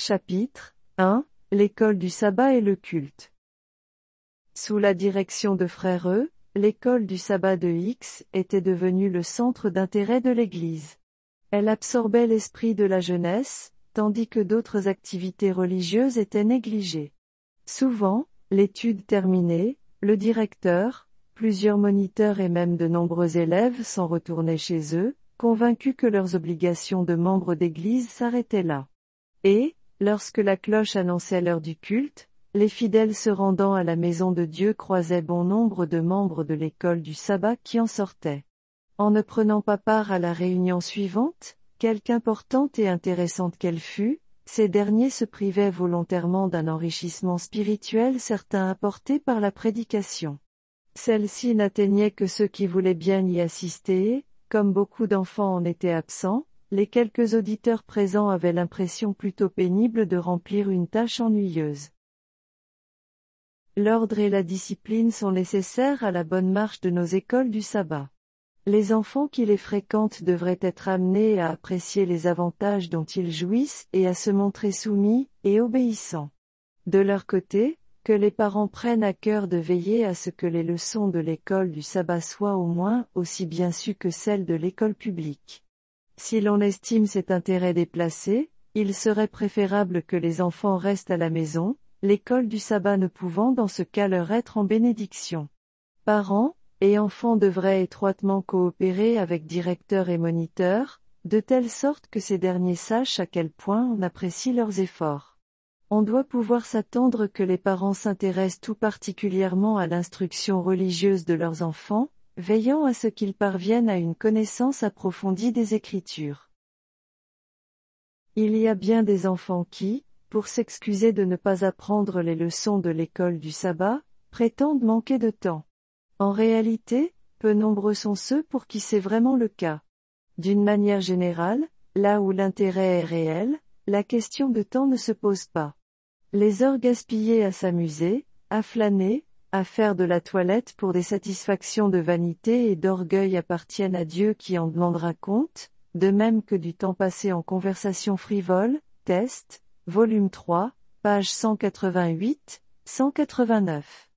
Chapitre 1. L'école du sabbat et le culte. Sous la direction de Frère E, l'école du sabbat de X était devenue le centre d'intérêt de l'Église. Elle absorbait l'esprit de la jeunesse, tandis que d'autres activités religieuses étaient négligées. Souvent, l'étude terminée, le directeur, plusieurs moniteurs et même de nombreux élèves s'en retournaient chez eux, convaincus que leurs obligations de membres d'église s'arrêtaient là. Et, lorsque la cloche annonçait l'heure du culte, les fidèles se rendant à la maison de Dieu croisaient bon nombre de membres de l'école du sabbat qui en sortaient. En ne prenant pas part à la réunion suivante, quelque importante et intéressante qu'elle fût, ces derniers se privaient volontairement d'un enrichissement spirituel certain apporté par la prédication. Celle-ci n'atteignait que ceux qui voulaient bien y assister et, comme beaucoup d'enfants en étaient absents, les quelques auditeurs présents avaient l'impression plutôt pénible de remplir une tâche ennuyeuse. L'ordre et la discipline sont nécessaires à la bonne marche de nos écoles du sabbat. Les enfants qui les fréquentent devraient être amenés à apprécier les avantages dont ils jouissent et à se montrer soumis et obéissants. De leur côté, que les parents prennent à cœur de veiller à ce que les leçons de l'école du sabbat soient au moins aussi bien sues que celles de l'école publique. Si l'on estime cet intérêt déplacé, il serait préférable que les enfants restent à la maison, l'école du sabbat ne pouvant dans ce cas leur être en bénédiction. Parents et enfants devraient étroitement coopérer avec directeurs et moniteurs, de telle sorte que ces derniers sachent à quel point on apprécie leurs efforts. On doit pouvoir s'attendre que les parents s'intéressent tout particulièrement à l'instruction religieuse de leurs enfants, veillant à ce qu'ils parviennent à une connaissance approfondie des Écritures. Il y a bien des enfants qui, pour s'excuser de ne pas apprendre les leçons de l'école du sabbat, prétendent manquer de temps. En réalité, peu nombreux sont ceux pour qui c'est vraiment le cas. D'une manière générale, là où l'intérêt est réel, la question de temps ne se pose pas. Les heures gaspillées à s'amuser, à flâner, à faire de la toilette pour des satisfactions de vanité et d'orgueil appartiennent à Dieu qui en demandera compte, de même que du temps passé en conversation frivole. Test, volume 3, page 188, 189.